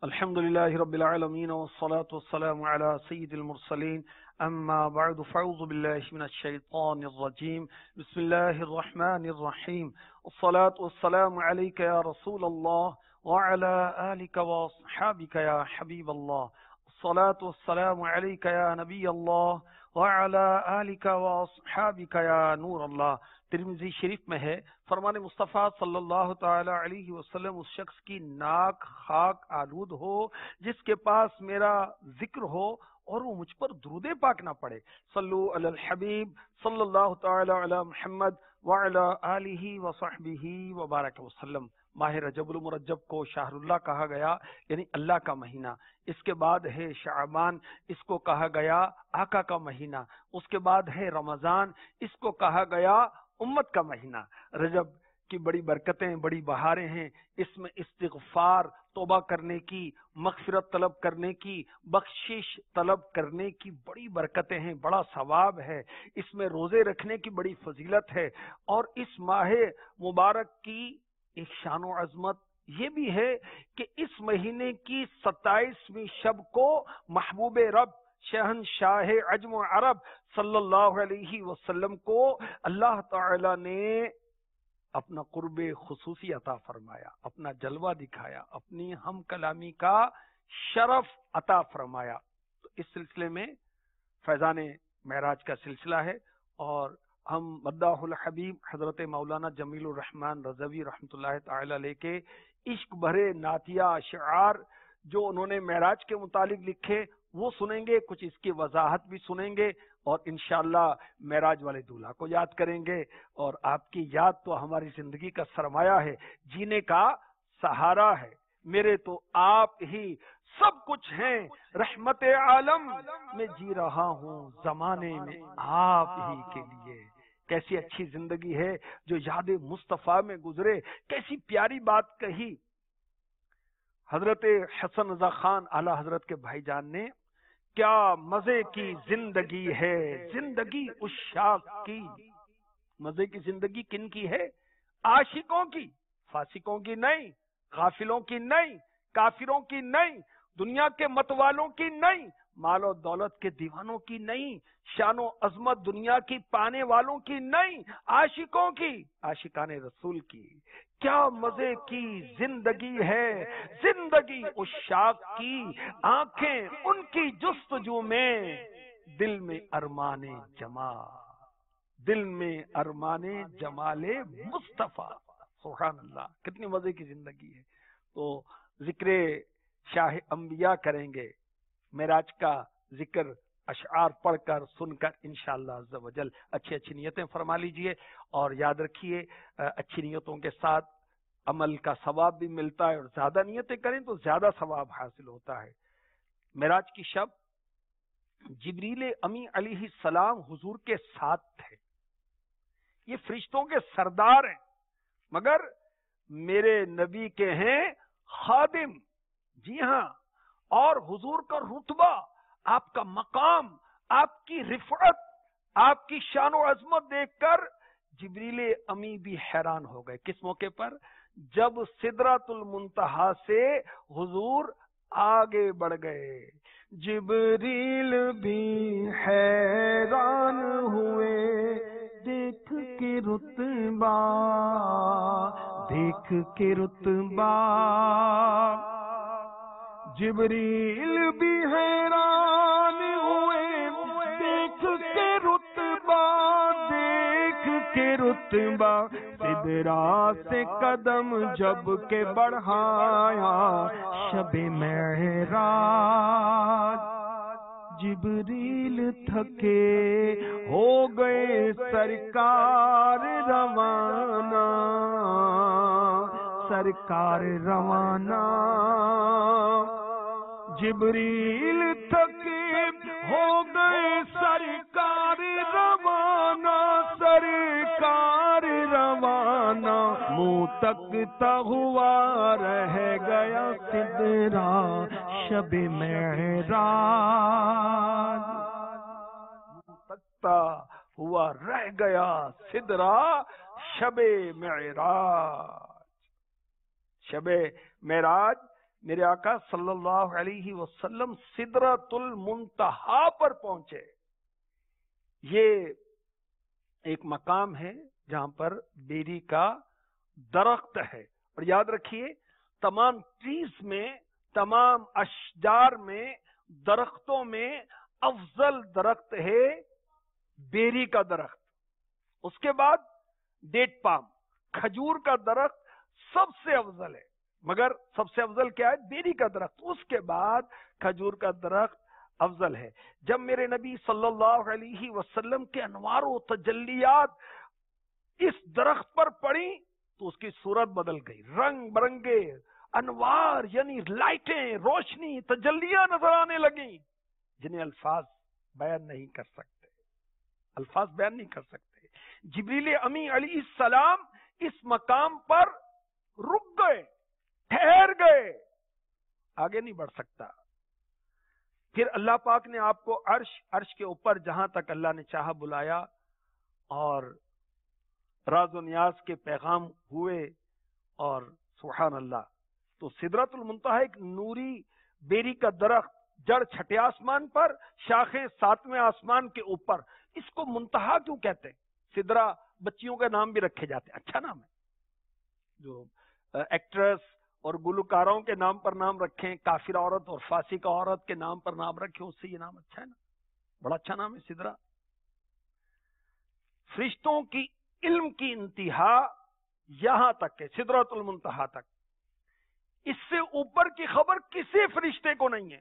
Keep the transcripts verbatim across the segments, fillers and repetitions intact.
الحمد لله رب العالمين والصلاة والسلام على سيد المرسلين أما بعد فأعوذ بالله من الشيطان الرجيم بسم الله الرحمن الرحيم الصلاة والسلام عليك يا رسول الله وعلى آلك وأصحابك يا حبيب الله الصلاة والسلام عليك يا نبي الله وعلى آلك وأصحابك يا نور الله۔ ترمذی شریف میں ہے، فرمان مصطفیٰ صلی اللہ تعالی علیہ وسلم اس شخص کی ناک خاک آلود ہو جس کے پاس میرا ذکر ہو اور وہ مجھ پر درود پاک نہ پڑھے۔ صلو علی الحبیب صلی اللہ تعالی علی محمد وعلی آلہ وصحبہ وبارک وسلم۔ ماہ رجب المرجب کو شہر اللہ کہا گیا، یعنی اللہ کا مہینہ۔ اس کے بعد ہے شعبان، اس کو کہا گیا آقا کا مہینہ۔ اس کے بعد ہے رمضان، اس کو کہا گیا امت کا مہینہ۔ رجب کی بڑی برکتیں، بڑی بہاریں ہیں۔ اس میں استغفار، توبہ کرنے کی، مغفرت طلب کرنے کی، بخشش طلب کرنے کی بڑی برکتیں ہیں، بڑا ثواب ہے۔ اس میں روزے رکھنے کی بڑی فضیلت ہے، اور اس ماہ مبارک کی ایک شان و عظمت یہ بھی ہے کہ اس مہینے کی ستائیسویں شب کو محبوب رب شہنشاہ عجم و عرب صلی اللہ علیہ وسلم کو اللہ تعالی نے اپنا قرب خصوصی عطا فرمایا، اپنا جلوہ دکھایا، اپنی ہم کلامی کا شرف عطا فرمایا۔ تو اس سلسلے میں فیضان معراج کا سلسلہ ہے، اور ہم مداح الحبیب حضرت مولانا جمیل الرحمن رضوی رحمۃ اللہ تعالی علیہ کے عشق بھرے نعتیہ اشعار جو انہوں نے معراج کے متعلق لکھے وہ سنیں گے، کچھ اس کی وضاحت بھی سنیں گے، اور انشاءاللہ معراج والے دولہا کو یاد کریں گے۔ اور آپ کی یاد تو ہماری زندگی کا سرمایہ ہے، جینے کا سہارا ہے۔ میرے تو آپ ہی سب کچھ ہیں، رحمت عالم میں جی رہا ہوں زمانے میں آپ ہی کے لیے۔ کیسی اچھی زندگی ہے جو یاد مصطفیٰ میں گزرے، کیسی پیاری بات کہی حضرت حسن رضا خان اعلی حضرت کے بھائی جان نے۔ کیا مزے کی زندگی ہے زندگی عشاق کی، مزے کی زندگی کن کی ہے؟ عاشقوں کی، فاسقوں کی نہیں، غافلوں کی نہیں، کافروں کی نہیں، دنیا کے متوالوں کی نہیں، مال و دولت کے دیوانوں کی نہیں، شان و عظمت دنیا کی پانے والوں کی نہیں، عاشقوں کی، عاشقان رسول کی۔ کیا مزے کی زندگی ہے زندگی عشاق کی، آنکھیں ان کی جستجو میں، دل میں ارمان جمال، دل میں ارمان جمال مصطفیٰ۔ سبحان اللہ، کتنی مزے کی زندگی ہے۔ تو ذکر شاہ انبیاء کریں گے، معراج کا ذکر اشعار پڑھ کر سن کر انشاءاللہ عز و جل اچھی اچھی نیتیں فرما لیجئے، اور یاد رکھیے اچھی نیتوں کے ساتھ عمل کا ثواب بھی ملتا ہے، اور زیادہ نیتیں کریں تو زیادہ ثواب حاصل ہوتا ہے۔ معراج کی شب جبریل امی علیہ السلام حضور کے ساتھ تھے۔ یہ فرشتوں کے سردار ہیں، مگر میرے نبی کے ہیں خادم۔ جی ہاں، اور حضور کا رتبہ، آپ کا مقام، آپ کی رفعت، آپ کی شان و عظمت دیکھ کر جبریل امی بھی حیران ہو گئے۔ کس موقع پر؟ جب سدرۃ المنتہا سے حضور آگے بڑھ گئے، جبریل بھی حیران ہوئے دیکھ کے رتبہ، دیکھ کے رتبہ، جبریل بھی حیران ہوئے دیکھ کے رتبہ، دیکھ کے رتبہ، سدرا سے قدم جب کے بڑھایا شب معراج، جبریل تھکے ہو گئے سرکار روانہ، سرکار روانہ، جبریل تھکے ہو گئے سرکار روانہ، سرکار روانہ، منہ تکتا ہوا رہ گیا سدرا شب معراج، تکتا ہوا رہ گیا سدرا شب معراج۔ شب معراج میرے آقا صلی اللہ علیہ وسلم سدرۃ المنتہا پر پہنچے. یہ ایک مقام ہے جہاں پر بیری کا درخت ہے. اور یاد رکھیے تمام ٹریز میں، تمام اشجار میں، درختوں میں افضل درخت ہے بیری کا درخت. اس کے بعد ڈیٹ پام، کھجور کا درخت سب سے افضل ہے، مگر سب سے افضل کیا ہے؟ بیری کا درخت. اس کے بعد کھجور کا درخت افضل ہے. جب میرے نبی صلی اللہ علیہ وسلم کے انوار و تجلیات اس درخت پر پڑی تو اس کی صورت بدل گئی. رنگ برنگے انوار یعنی لائٹیں، روشنی، تجلیاں نظر آنے لگیں جنہیں الفاظ بیان نہیں کر سکتے، الفاظ بیان نہیں کر سکتے. جبریل امی علیہ السلام اس مقام پر رک گئے، ٹھہر گئے، آگے نہیں بڑھ سکتا. پھر اللہ پاک نے آپ کو عرش عرش کے اوپر جہاں تک اللہ نے چاہا بلایا، اور راز و نیاز کے پیغام ہوئے. اور سبحان اللہ، تو سدرۃ المنتہا ایک نوری بیری کا درخت، جڑ چھٹے آسمان پر، شاخیں ساتویں آسمان کے اوپر. اس کو منتہا کیوں کہتے ہیں؟ سدرا بچیوں کے نام بھی رکھے جاتے ہیں، اچھا نام ہے. جو ایکٹریس اور گلوکاروں کے نام پر نام رکھیں، کافر عورت اور فاسق عورت کے نام پر نام رکھیں، اس سے یہ نام اچھا ہے نا، بڑا اچھا نام ہے سدرا. فرشتوں کی علم کی انتہا یہاں تک ہے، سدرۃ المنتہا تک. اس سے اوپر کی خبر کسی فرشتے کو نہیں ہے.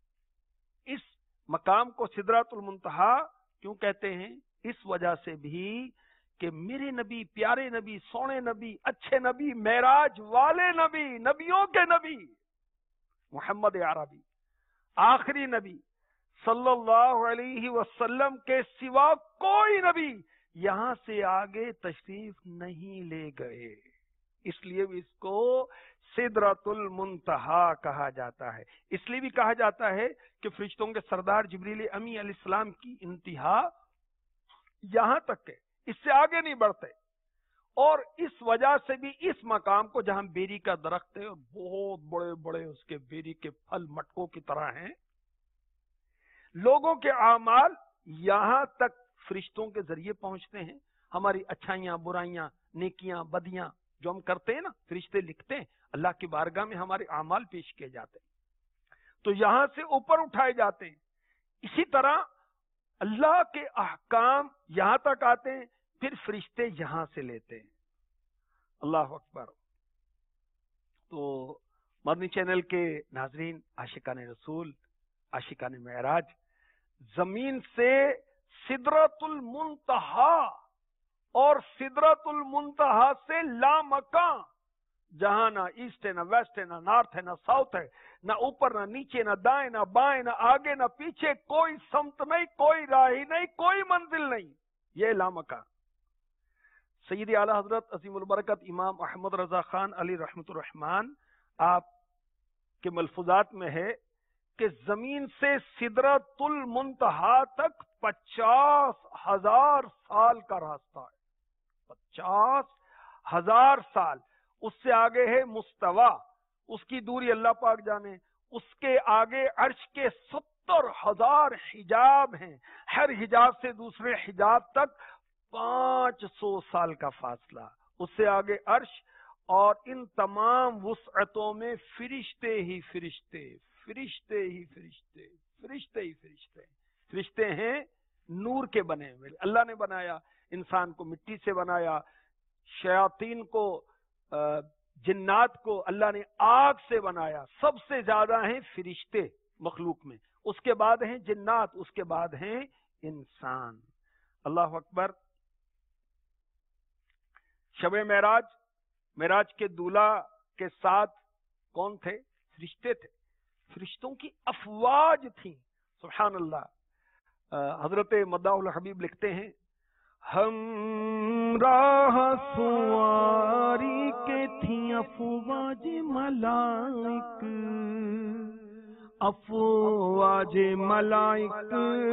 اس مقام کو سدرۃ المنتہا کیوں کہتے ہیں؟ اس وجہ سے بھی کہ میرے نبی، پیارے نبی، سونے نبی، اچھے نبی، معراج والے نبی، نبیوں کے نبی محمد عربی آخری نبی صلی اللہ علیہ وسلم کے سوا کوئی نبی یہاں سے آگے تشریف نہیں لے گئے. اس لیے بھی اس کو سدرۃ المنتہا کہا جاتا ہے. اس لیے بھی کہا جاتا ہے کہ فرشتوں کے سردار جبریل امی علیہ السلام کی انتہا یہاں تک ہے، اس سے آگے نہیں بڑھتے. اور اس وجہ سے بھی اس مقام کو، جہاں بیری کا درخت ہے اور بہت بڑے بڑے اس کے بیری کے پھل مٹکوں کی طرح ہیں، لوگوں کے اعمال یہاں تک فرشتوں کے ذریعے پہنچتے ہیں. ہماری اچھائیاں، برائیاں، نیکیاں، بدیاں جو ہم کرتے ہیں نا، فرشتے لکھتے ہیں، اللہ کی بارگاہ میں ہمارے اعمال پیش کیے جاتے ہیں، تو یہاں سے اوپر اٹھائے جاتے ہیں. اسی طرح اللہ کے احکام یہاں تک آتے ہیں، پھر فرشتے یہاں سے لیتے ہیں. اللہ اکبر. تو مدنی چینل کے ناظرین، عاشقان رسول، عاشقان معراج، زمین سے سدرۃ المنتہا اور سدرۃ المنتہا سے لامکان، جہاں نہ ایسٹ ہے، نہ ویسٹ ہے، نہ نارتھ ہے، نہ ساؤتھ ہے، نہ اوپر نہ نیچے، نہ دائیں نہ بائیں، نہ آگے نہ پیچھے، کوئی سمت نہیں، کوئی راہی نہیں، کوئی منزل نہیں، یہ لامکان. سیدی اعلی حضرت عظیم البرکت امام احمد رضا خان علی رحمۃ الرحمان، آپ کے ملفوظات میں ہے کہ زمین سے سدرۃ المنتہا تک پچاس ہزار سال کا راستہ ہے. پچاس ہزار سال. اس سے آگے ہے مستوا، اس کی دوری اللہ پاک جانے. اس کے آگے عرش کے ستر ہزار حجاب ہیں، ہر حجاب سے دوسرے حجاب تک پانچ سو سال کا فاصلہ. اس سے آگے عرش، اور ان تمام وسعتوں میں فرشتے ہی فرشتے، فرشتے ہی فرشتے، فرشتے ہی فرشتے. فرشتے ہیں نور کے بنے ہوئے. اللہ نے بنایا، انسان کو مٹی سے بنایا، شیاطین کو، جنات کو اللہ نے آگ سے بنایا. سب سے زیادہ ہیں فرشتے مخلوق میں، اس کے بعد ہیں جنات، اس کے بعد ہیں انسان. اللہ اکبر. شب معراج، معراج کے دولہا کے ساتھ کون تھے؟ فرشتے تھے. فرشتوں کی افواج تھیں. سبحان اللہ. حضرت مداح الحبیب لکھتے ہیں، ہم راہ سواری کے تھیں افواج ملائک، افواج ملائک،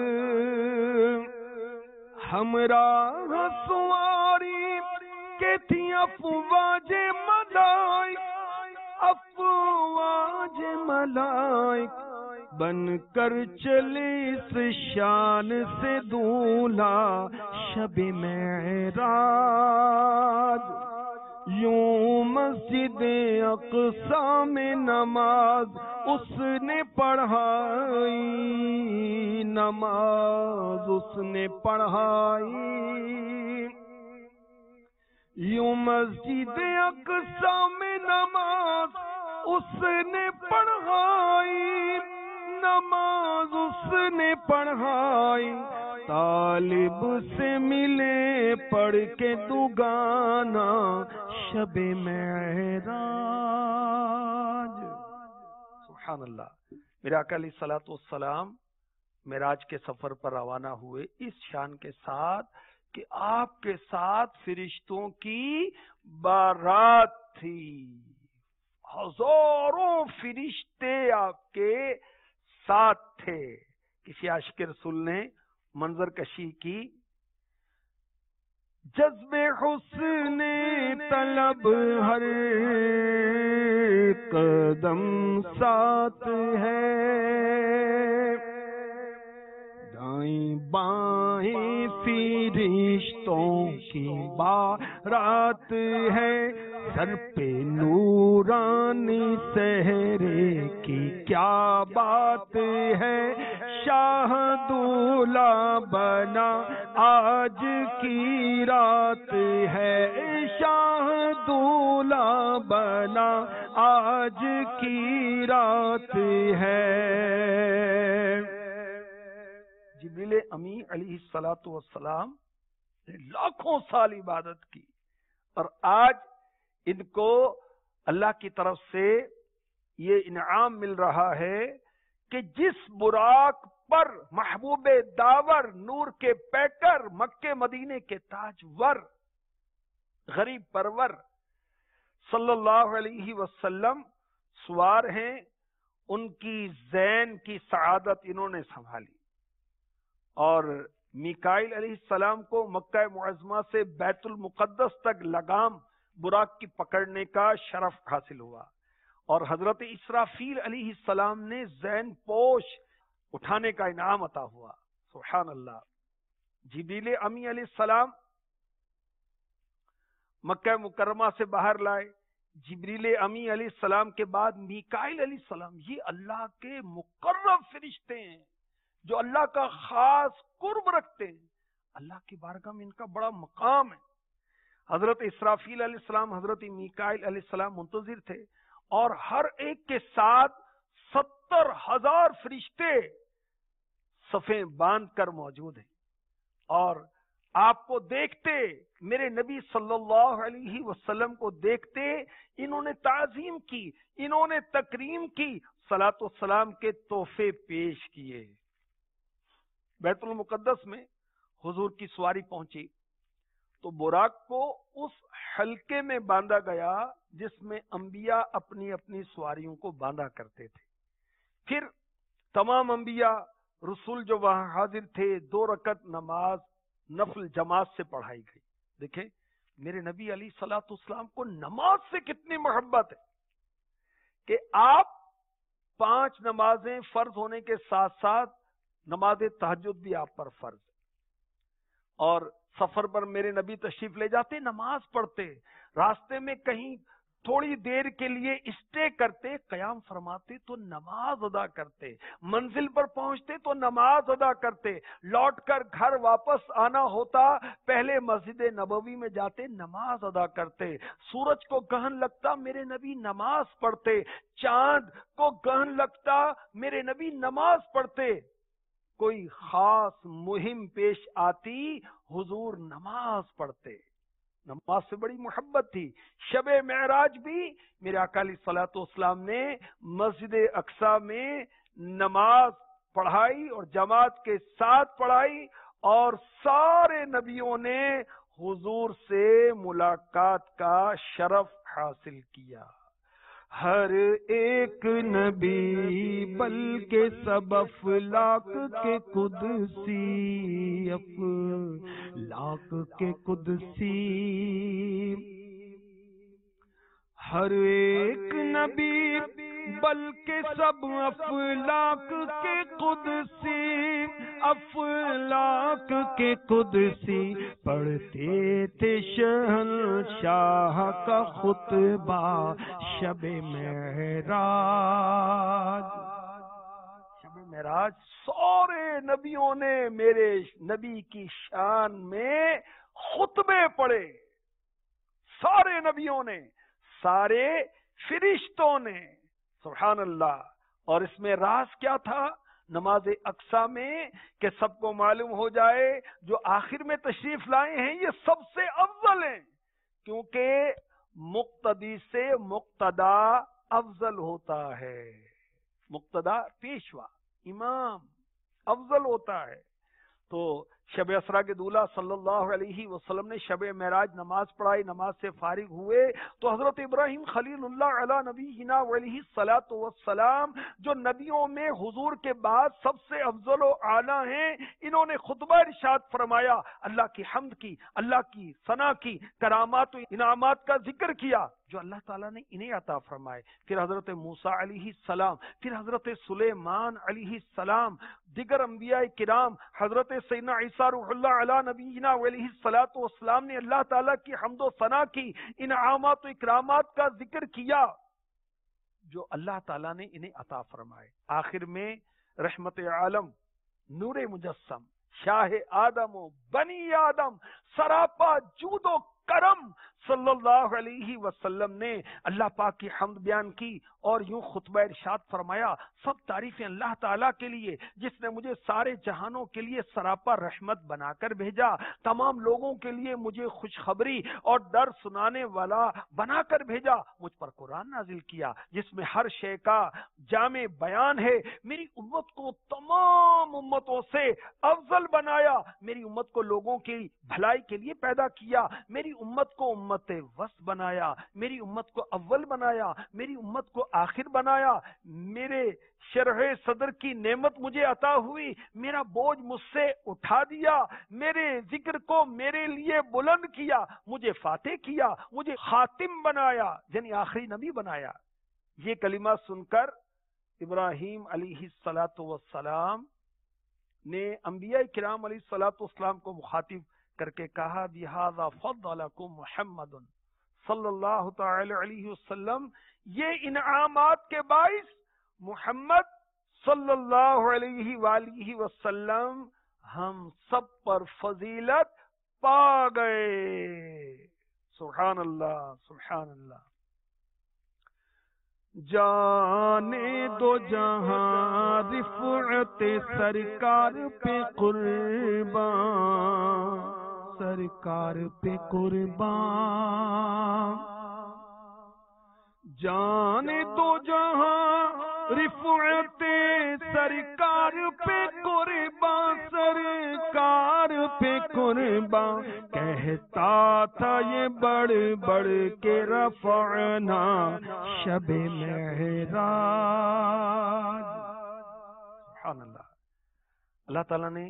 ہم راہ سواری کے تھیں افواج ملائک، افواج ملائک بن کر چلے اس شان سے دولا شب معراج، یوں مسجد اقصی میں نماز اس نے پڑھائی، نماز اس نے پڑھائی، یوں مسجد اقصی میں نماز اس نے پڑھائی، نماز اس نے پڑھائی، طالب سے ملے پڑھ کے دگانا شب معراج۔ سبحان اللہ۔ میرے آقا علیہ الصلوۃ والسلام معراج کے سفر پر روانہ ہوئے اس شان کے ساتھ کہ آپ کے ساتھ فرشتوں کی بارات تھی، ہزاروں فرشتے آپ کے ساتھ تھے۔ کسی عاشق رسول نے منظر کشی کی، جذب حسن طلب ہر قدم ساتھ ہے، دائیں بائیں فرشتوں کی بارات ہے، سر پہ نورانی سہرے کی کیا بات ہے، شاہ دولہ بنا آج کی رات ہے، شاہ دولہ بنا آج کی رات ہے۔ جبریل امی علیہ الصلوۃ والسلام نے لاکھوں سال عبادت کی اور آج ان کو اللہ کی طرف سے یہ انعام مل رہا ہے کہ جس براق پر محبوب داور، نور کے پیکر، مکے مدینے کے تاجور، غریب پرور صلی اللہ علیہ وسلم سوار ہیں، ان کی زین کی سعادت انہوں نے سنبھالی، اور میکائیل علیہ السلام کو مکہ معظمہ سے بیت المقدس تک لگام براق کی پکڑنے کا شرف حاصل ہوا، اور حضرت اسرافیل علیہ السلام نے زین پوش اٹھانے کا انعام عطا ہوا۔ سبحان اللہ۔ جبریل امی علیہ السلام مکہ مکرمہ سے باہر لائے، جبریل امی علیہ السلام کے بعد میکائیل علیہ السلام، یہ اللہ کے مقرب فرشتے ہیں جو اللہ کا خاص قرب رکھتے ہیں، اللہ کی بارگاہ میں ان کا بڑا مقام ہے۔ حضرت اسرافیل علیہ السلام، حضرت میکائیل علیہ السلام منتظر تھے، اور ہر ایک کے ساتھ ستر ہزار فرشتے صفیں باندھ کر موجود ہیں، اور آپ کو دیکھتے، میرے نبی صلی اللہ علیہ وسلم کو دیکھتے انہوں نے تعظیم کی، انہوں نے تکریم کی، صلاۃ والسلام کے تحفے پیش کیے۔ بیت المقدس میں حضور کی سواری پہنچی تو براق کو اس حلقے میں باندھا گیا جس میں انبیاء اپنی اپنی سواریوں کو باندھا کرتے تھے۔ پھر تمام انبیاء رسول جو وہاں حاضر تھے، دو رکعت نماز نفل جماعت سے پڑھائی گئی۔ دیکھیں میرے نبی علیہ الصلوۃ والسلام کو نماز سے کتنی محبت ہے کہ آپ پانچ نمازیں فرض ہونے کے ساتھ ساتھ نماز تہجد بھی آپ پر فرض ہے، اور سفر پر میرے نبی تشریف لے جاتے، نماز پڑھتے، راستے میں کہیں تھوڑی دیر کے لیے اسٹے کرتے، قیام فرماتے تو نماز ادا کرتے، منزل پر پہنچتے تو نماز ادا کرتے، لوٹ کر گھر واپس آنا ہوتا پہلے مسجد نبوی میں جاتے نماز ادا کرتے، سورج کو گہن لگتا میرے نبی نماز پڑھتے، چاند کو گہن لگتا میرے نبی نماز پڑھتے، کوئی خاص مہم پیش آتی حضور نماز پڑھتے، نماز سے بڑی محبت تھی۔ شب معراج بھی میرے آقا علیہ الصلوۃ والسلام نے مسجد اقصی میں نماز پڑھائی اور جماعت کے ساتھ پڑھائی، اور سارے نبیوں نے حضور سے ملاقات کا شرف حاصل کیا۔ ہر ایک نبی بلکہ سب افلاک کے قدسی، افلاک کے قدسی، ہر ایک نبی بلکہ سب افلاک کے قدسی، افلاک کے قدسی پڑھتے تھے شہنشاہ کا خطبہ شب معراج۔ شب معراج سارے نبیوں نے میرے نبی کی شان میں خطبے پڑھے، سارے نبیوں نے، سارے فرشتوں نے، سبحان اللہ۔ اور اس میں راز کیا تھا نماز اقصیٰ میں کہ سب کو معلوم ہو جائے جو آخر میں تشریف لائے ہیں یہ سب سے افضل ہیں، کیونکہ مقتدی سے مقتدا افضل ہوتا ہے، مقتدا پیشوا امام افضل ہوتا ہے۔ تو شب اسرا کے دولہ صلی اللہ علیہ وسلم نے شب معراج نماز پڑھائی، نماز سے فارغ ہوئے تو حضرت ابراہیم خلیل اللہ علی نبینا علیہ الصلاۃ والسلام جو نبیوں میں حضور کے بعد سب سے افضل و اعلیٰ ہیں، انہوں نے خطبہ ارشاد فرمایا، اللہ کی حمد کی، اللہ کی ثنا کی، کرامات و انعامات کا ذکر کیا جو اللہ تعالیٰ نے انہیں عطا فرمائے۔ پھر حضرت موسیٰ علیہ السلام، پھر حضرت سلیمان علیہ السلام، دیگر انبیاء کرام، حضرت سیدنا عیسیٰ روح اللہ علی نبینا علیہ الصلاۃ والسلام نے اللہ تعالیٰ کی حمد و ثنا کی، انعامات و اکرامات کا ذکر کیا جو اللہ تعالیٰ نے انہیں عطا فرمائے۔ آخر میں رحمت عالم، نور مجسم، شاہ آدم و بنی آدم، سراپا جود و کرم صلی اللہ علیہ وسلم نے اللہ پاک کی حمد بیان کی اور یوں خطبہ ارشاد فرمایا، سب تعریفیں اللہ تعالیٰ کے لیے جس نے مجھے سارے جہانوں کے لیے سراپا رحمت بنا کر بھیجا، تمام لوگوں کے لیے مجھے خوشخبری اور ڈر سنانے والا بنا کر بھیجا، مجھ پر قرآن نازل کیا جس میں ہر شے کا جامع بیان ہے، میری امت کو تمام امتوں سے افضل بنایا، میری امت کو لوگوں کی بھلائی کے لیے پیدا کیا، میری امت کو امت وسط بنایا، میری امت کو اول بنایا، میری امت کو آخر بنایا، میرے شرح صدر کی نعمت مجھے عطا ہوئی، میرا بوجھ مجھ سے اٹھا دیا، میرے ذکر کو میرے لیے بلند کیا، مجھے فاتح کیا، مجھے خاتم بنایا، یعنی آخری نبی بنایا۔ یہ کلمہ سن کر ابراہیم علیہ الصلاۃ والسلام نے انبیاء کرام علیہ الصلاۃ والسلام کو مخاطب کر کے کہا، بِهَذَا فَضَّلَكُم محمد صلی اللہ تعالی علیہ وسلم، یہ انعامات کے باعث محمد صلی اللہ علیہ وآلہ وسلم ہم سب پر فضیلت پا گئے۔ سبحان اللہ، سبحان اللہ۔ جانے دو جہاں رفعت سرکار پہ قربان، سرکار پہ قربان، جانے دو جہاں رفعت سرکار پہ قربان، سرکار پہ قربان، کہتا تھا یہ بڑھ بڑھ کے رفعنا شب معراج۔ سبحان اللہ۔ اللہ تعالیٰ نے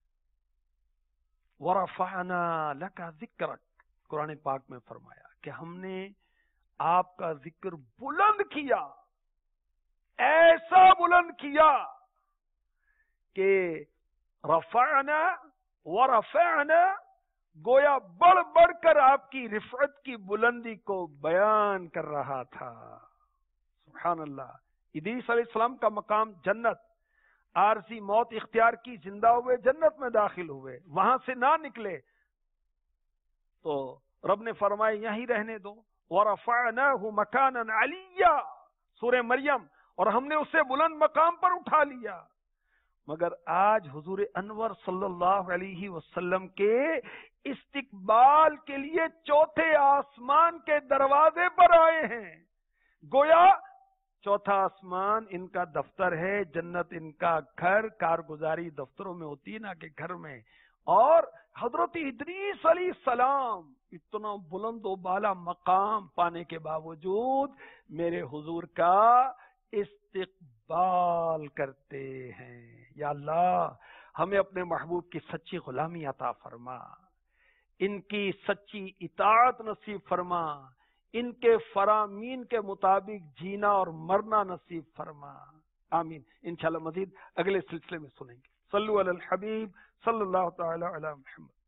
وَرَفَعْنَا لَكَ ذِكْرَكَ قرآن پاک میں فرمایا کہ ہم نے آپ کا ذکر بلند کیا، ایسا بلند کیا کہ رفعنا ورفعنا، گویا بڑھ بڑھ کر آپ کی رفعت کی بلندی کو بیان کر رہا تھا۔ سبحان اللہ۔ ادریس علیہ السلام کا مقام جنت، عارضی موت اختیار کی، زندہ ہوئے، جنت میں داخل ہوئے، وہاں سے نہ نکلے تو رب نے فرمایا یہیں رہنے دو، وَرَفَعْنَاهُ مَكَانًا عَلِيًّا، سورہ مریم، اور ہم نے اسے بلند مقام پر اٹھا لیا۔ مگر آج حضور انور صلی اللہ علیہ وسلم کے استقبال کے لیے چوتھے آسمان کے دروازے پر آئے ہیں، گویا چوتھا آسمان ان کا دفتر ہے، جنت ان کا گھر، کارگزاری دفتروں میں ہوتی ہے نہ کہ گھر میں۔ اور حضرت ادریس علیہ السلام اتنا بلند و بالا مقام پانے کے باوجود میرے حضور کا استقبال کرتے ہیں۔ یا اللہ ہمیں اپنے محبوب کی سچی غلامی عطا فرما، ان کی سچی اطاعت نصیب فرما، ان کے فرامین کے مطابق جینا اور مرنا نصیب فرما، آمین۔ انشاءاللہ مزید اگلے سلسلے میں سنیں گے۔ صلو علی الحبیب صلی اللہ تعالی علی محمد۔